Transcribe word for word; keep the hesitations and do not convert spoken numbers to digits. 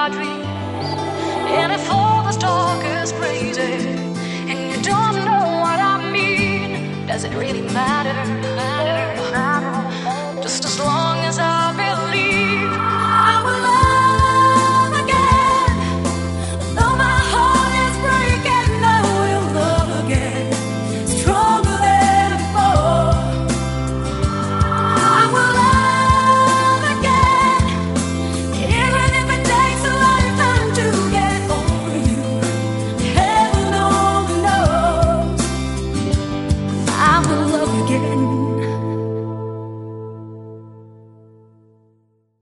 my dreams. And if all this talk is crazy and you don't know what I mean, does it really matter?